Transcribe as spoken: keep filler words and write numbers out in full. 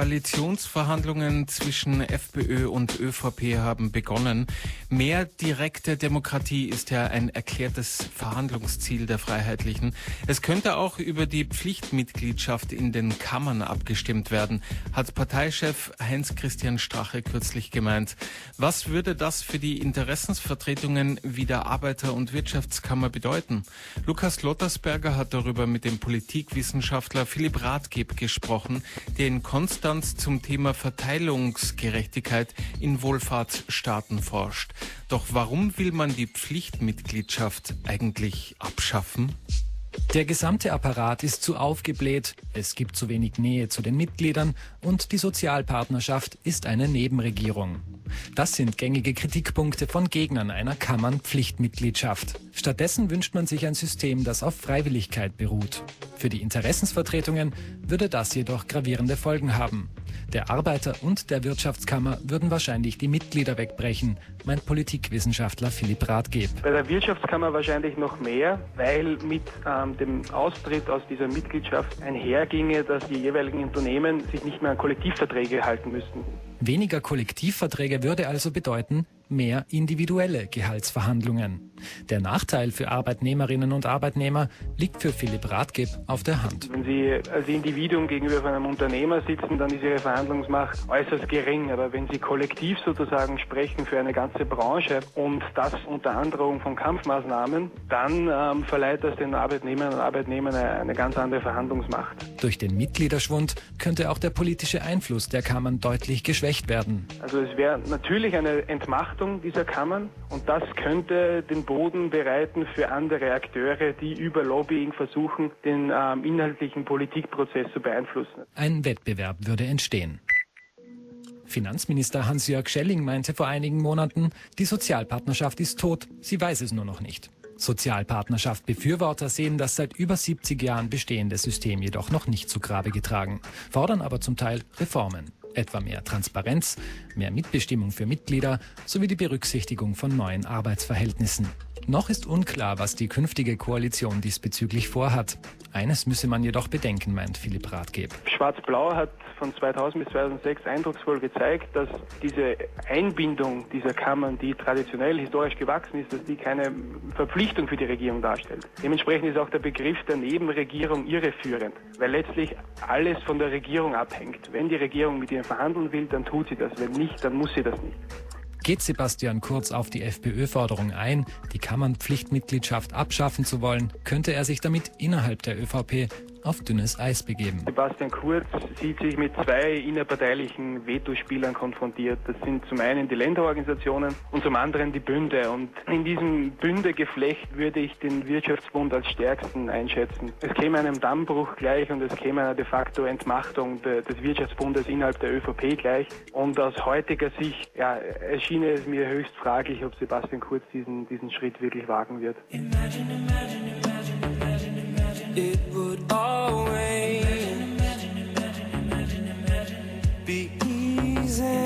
Koalitionsverhandlungen zwischen FPÖ und ÖVP haben begonnen. Mehr direkte Demokratie ist ja ein erklärtes Verhandlungsziel der Freiheitlichen. Es könnte auch über die Pflichtmitgliedschaft in den Kammern abgestimmt werden, hat Parteichef Heinz-Christian Strache kürzlich gemeint. Was würde das für die Interessensvertretungen wie der Arbeiter- und Wirtschaftskammer bedeuten? Lukas Lottersberger hat darüber mit dem Politikwissenschaftler Philipp Rathgeb gesprochen, der in Konstanz zum Thema Verteilungsgerechtigkeit in Wohlfahrtsstaaten forscht. Doch warum will man die Pflichtmitgliedschaft eigentlich abschaffen? Der gesamte Apparat ist zu aufgebläht, es gibt zu wenig Nähe zu den Mitgliedern und die Sozialpartnerschaft ist eine Nebenregierung. Das sind gängige Kritikpunkte von Gegnern einer Kammernpflichtmitgliedschaft. Stattdessen wünscht man sich ein System, das auf Freiwilligkeit beruht. Für die Interessensvertretungen würde das jedoch gravierende Folgen haben. Der Arbeiter- und der Wirtschaftskammer würden wahrscheinlich die Mitglieder wegbrechen, meint Politikwissenschaftler Philipp Rathgeb. Bei der Wirtschaftskammer wahrscheinlich noch mehr, weil mit ähm, dem Austritt aus dieser Mitgliedschaft einherginge, dass die jeweiligen Unternehmen sich nicht mehr an Kollektivverträge halten müssten. Weniger Kollektivverträge würde also bedeuten, mehr individuelle Gehaltsverhandlungen. Der Nachteil für Arbeitnehmerinnen und Arbeitnehmer liegt für Philipp Rathgeb auf der Hand. Wenn Sie als Individuum gegenüber einem Unternehmer sitzen, dann ist Ihre Verhandlungsmacht äußerst gering. Aber wenn Sie kollektiv sozusagen sprechen für eine ganze Branche und das unter Androhung von Kampfmaßnahmen, dann ähm, verleiht das den Arbeitnehmerinnen und Arbeitnehmern eine, eine ganz andere Verhandlungsmacht. Durch den Mitgliederschwund könnte auch der politische Einfluss der Kammern deutlich geschwächt werden. Also es wäre natürlich eine Entmachtung dieser Kammern und das könnte den Boden bereiten für andere Akteure, die über Lobbying versuchen, den ähm, inhaltlichen Politikprozess zu beeinflussen. Ein Wettbewerb würde entstehen. Finanzminister Hans-Jörg Schelling meinte vor einigen Monaten, die Sozialpartnerschaft ist tot, sie weiß es nur noch nicht. Sozialpartnerschaft-Befürworter sehen das seit über siebzig Jahren bestehende System jedoch noch nicht zu Grabe getragen, fordern aber zum Teil Reformen. Etwa mehr Transparenz, mehr Mitbestimmung für Mitglieder sowie die Berücksichtigung von neuen Arbeitsverhältnissen. Noch ist unklar, was die künftige Koalition diesbezüglich vorhat. Eines müsse man jedoch bedenken, meint Philipp Rathgeb. Schwarz-Blau hat von zweitausend bis zweitausendsechs eindrucksvoll gezeigt, dass diese Einbindung dieser Kammern, die traditionell historisch gewachsen ist, dass die keine Verpflichtung für die Regierung darstellt. Dementsprechend ist auch der Begriff der Nebenregierung irreführend, weil letztlich alles von der Regierung abhängt. Wenn die Regierung mit ihnen verhandeln will, dann tut sie das. Wenn nicht, dann muss sie das nicht. Geht Sebastian Kurz auf die FPÖ-Forderung ein, die Kammernpflichtmitgliedschaft abschaffen zu wollen, könnte er sich damit innerhalb der ÖVP auf dünnes Eis begeben. Sebastian Kurz sieht sich mit zwei innerparteilichen Vetospielern konfrontiert. Das sind zum einen die Länderorganisationen und zum anderen die Bünde. Und in diesem Bündegeflecht würde ich den Wirtschaftsbund als stärksten einschätzen. Es käme einem Dammbruch gleich und es käme einer de facto Entmachtung de, des Wirtschaftsbundes innerhalb der ÖVP gleich. Und aus heutiger Sicht ja, erschien es mir höchst fraglich, ob Sebastian Kurz diesen, diesen Schritt wirklich wagen wird. Imagine, imagine, imagine, imagine, imagine. It would always be easy.